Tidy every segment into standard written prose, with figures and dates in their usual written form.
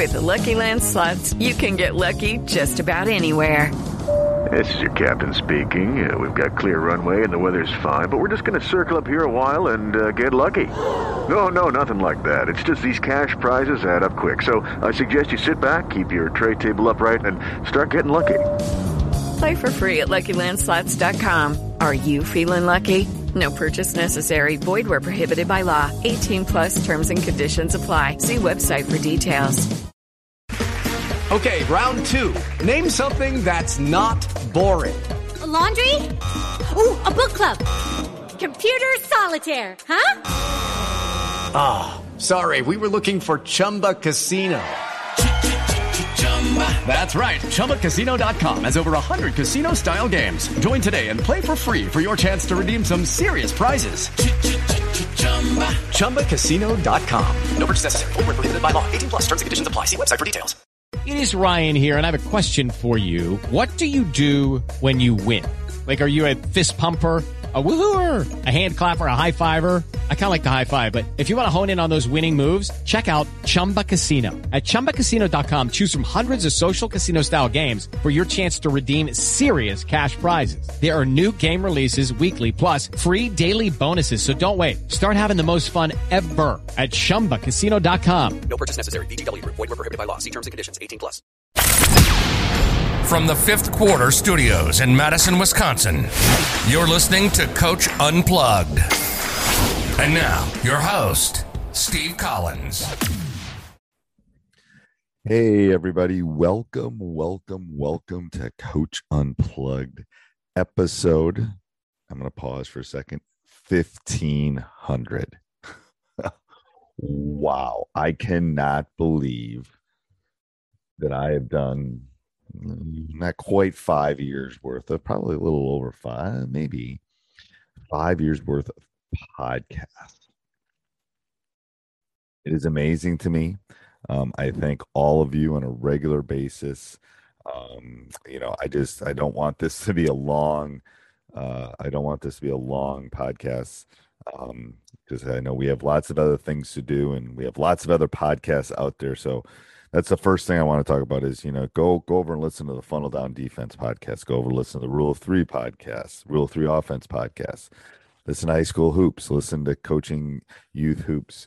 With the Lucky Land Slots, you can get lucky just about anywhere. This is your captain speaking. We've got clear runway and the weather's fine, but we're just going to circle up here a while and get lucky. No, nothing like that. It's just these cash prizes add up quick. So I suggest you sit back, keep your tray table upright, and start getting lucky. Play for free at LuckyLandSlots.com. Are you feeling lucky? No purchase necessary. Void where prohibited by law. 18 plus terms and conditions apply. See website for details. Okay, round two. Name something that's not boring. A laundry? Ooh, a book club. Computer solitaire, huh? Ah, sorry. We were looking for Chumba Casino. That's right. ChumbaCasino.com has over 100 casino-style games. Join today and play for free for your chance to redeem some serious prizes. ChumbaCasino.com. No purchase necessary. Void where prohibited by law. 18 plus terms and conditions apply. See website for details. It is Ryan here, and I have a question for you. What do you do when you win? Like, are you a fist pumper, a woo-hooer, a hand clapper, a high-fiver? I kind of like the high-five, but if you want to hone in on those winning moves, check out Chumba Casino. At ChumbaCasino.com, choose from hundreds of social casino-style games for your chance to redeem serious cash prizes. There are new game releases weekly, plus free daily bonuses, so don't wait. Start having the most fun ever at ChumbaCasino.com. No purchase necessary. VGW. Void where prohibited by law. See terms and conditions. 18 plus. From the Fifth Quarter Studios in Madison, Wisconsin, you're listening to Coach Unplugged. And now, your host, Steve Collins. Hey, everybody. Welcome to Coach Unplugged episode. I'm going to pause for a second. 1,500. Wow. I cannot believe that I have done not quite 5 years worth of, probably a little over 5, maybe 5 years worth of podcasts. It is amazing to me. I thank all of you on a regular basis. I don't want this to be a long, podcast. Because I know we have lots of other things to do and we have lots of other podcasts out there. So that's the first thing I want to talk about is, go over and listen to the Funnel Down Defense podcast. Go over and listen to the Rule of Three podcast, Rule of Three Offense podcast. Listen to High School Hoops. Listen to Coaching Youth Hoops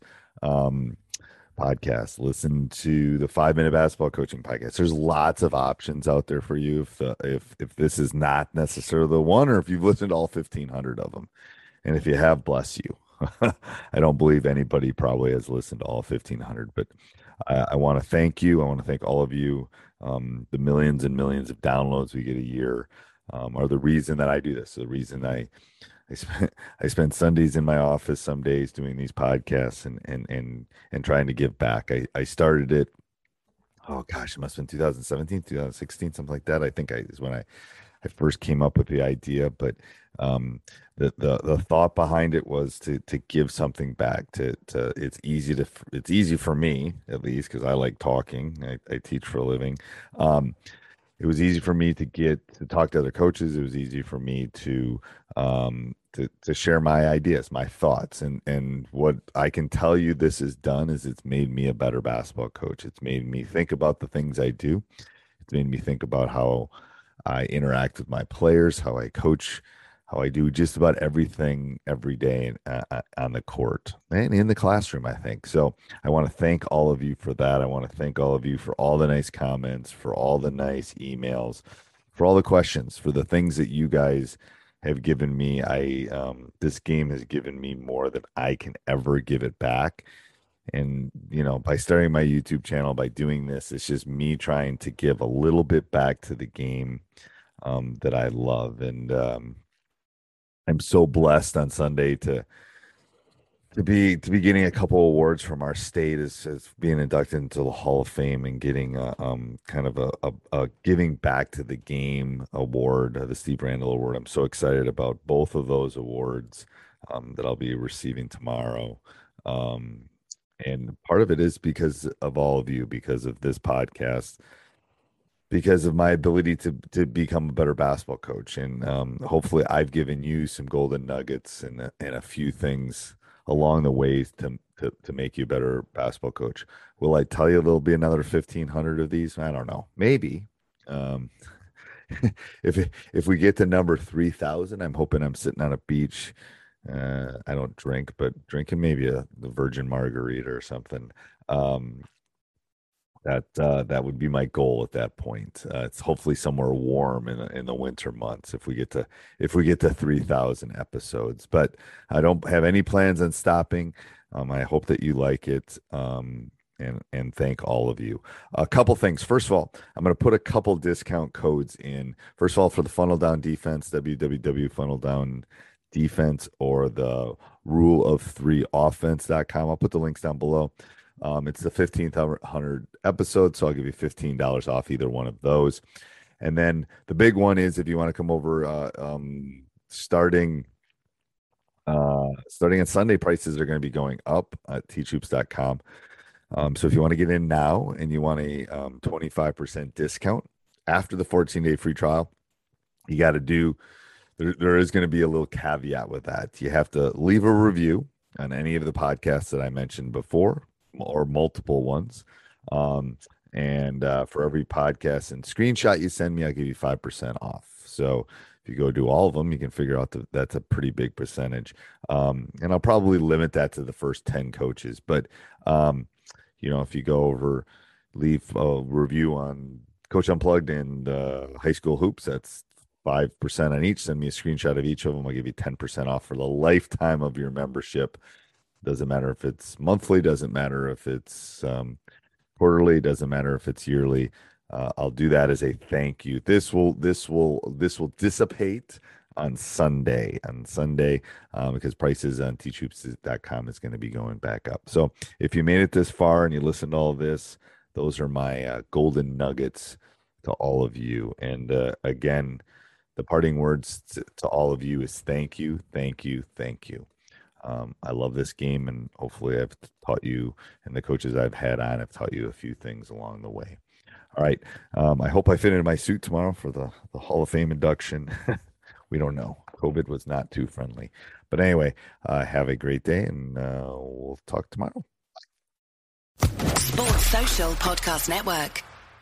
podcast. Listen to the 5-Minute Basketball Coaching podcast. There's lots of options out there for you if this is not necessarily the one, or if you've listened to all 1,500 of them. And if you have, bless you. I don't believe anybody probably has listened to all 1,500, but I want to thank you. I want to thank all of you. The millions and millions of downloads we get a year are the reason that I do this. The reason I spend Sundays in my office some days doing these podcasts and trying to give back. I started it. Oh gosh, it must have been 2017, 2016, something like that. I think is when I first came up with the idea, but the thought behind it was to give something back. It's easy for me, at least, because I like talking. I teach for a living. It was easy for me to talk to other coaches. It was easy for me to share my ideas, my thoughts, and what I can tell you this has done is it's made me a better basketball coach. It's made me think about the things I do. It's made me think about how I interact with my players, how I coach, how I do just about everything every day on the court and in the classroom, I think. So I want to thank all of you for that. I want to thank all of you for all the nice comments, for all the nice emails, for all the questions, for the things that you guys have given me. This game has given me more than I can ever give it back. And, by starting my YouTube channel, by doing this, it's just me trying to give a little bit back to the game that I love. And I'm so blessed on Sunday to be getting a couple awards from our state as being inducted into the Hall of Fame and getting kind of a giving back to the game award, the Steve Randall Award. I'm so excited about both of those awards that I'll be receiving tomorrow. And part of it is because of all of you, because of this podcast, because of my ability to become a better basketball coach. And hopefully I've given you some golden nuggets and a few things along the way to make you a better basketball coach. Will I tell you there'll be another 1,500 of these? I don't know. Maybe. If we get to number 3,000, I'm hoping I'm sitting on a beach. I don't drink, but drinking maybe the Virgin Margarita or something. That would be my goal at that point. It's hopefully somewhere warm in the winter months if we get to 3,000 episodes. But I don't have any plans on stopping. I hope that you like it. And thank all of you. A couple things. First of all, I'm going to put a couple discount codes in. First of all, for the Funnel Down Defense, www.funneldown.defense, or the ruleof3offense.com. I'll put the links down below. It's the 1,500 episode, so I'll give you $15 off either one of those. And then the big one is if you want to come over, starting on Sunday, prices are going to be going up at teachhoops.com. So if you want to get in now and you want a 25% discount after the 14-day free trial, you got to do, there is going to be a little caveat with that. You have to leave a review on any of the podcasts that I mentioned before, or multiple ones. And for every podcast and screenshot you send me, I'll give you 5% off. So if you go do all of them, you can figure out that's a pretty big percentage. And I'll probably limit that to the first 10 coaches. But, if you go over, leave a review on Coach Unplugged and High School Hoops, that's 5% on each. Send me a screenshot of each of them. I'll give you 10% off for the lifetime of your membership. Doesn't matter if it's monthly, doesn't matter if it's quarterly, doesn't matter if it's yearly. I'll do that as a thank you. This will dissipate on Sunday, because prices on teachhoops.com is going to be going back up. So if you made it this far and you listened to all of this, those are my golden nuggets to all of you. And again, the parting words to all of you is thank you, thank you, thank you. I love this game, and hopefully I've taught you, and the coaches I've had on have taught you a few things along the way. All right. I hope I fit into my suit tomorrow for the Hall of Fame induction. We don't know. COVID was not too friendly. But anyway, have a great day, and we'll talk tomorrow. Sports Social Podcast Network.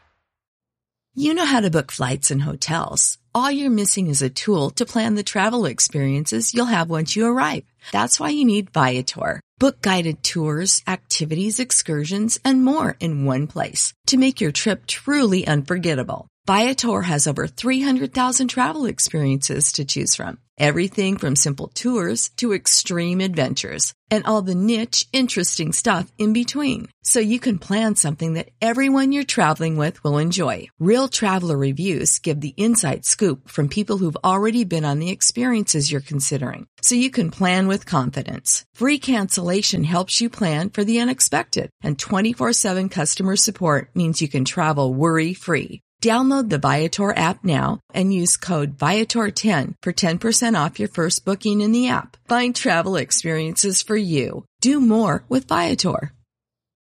You know how to book flights and hotels. All you're missing is a tool to plan the travel experiences you'll have once you arrive. That's why you need Viator. Book guided tours, activities, excursions, and more in one place to make your trip truly unforgettable. Viator has over 300,000 travel experiences to choose from. Everything from simple tours to extreme adventures, and all the niche, interesting stuff in between. So you can plan something that everyone you're traveling with will enjoy. Real traveler reviews give the inside scoop from people who've already been on the experiences you're considering. So you can plan with confidence. Free cancellation helps you plan for the unexpected. And 24/7 customer support means you can travel worry-free. Download the Viator app now and use code Viator10 for 10% off your first booking in the app. Find travel experiences for you. Do more with Viator.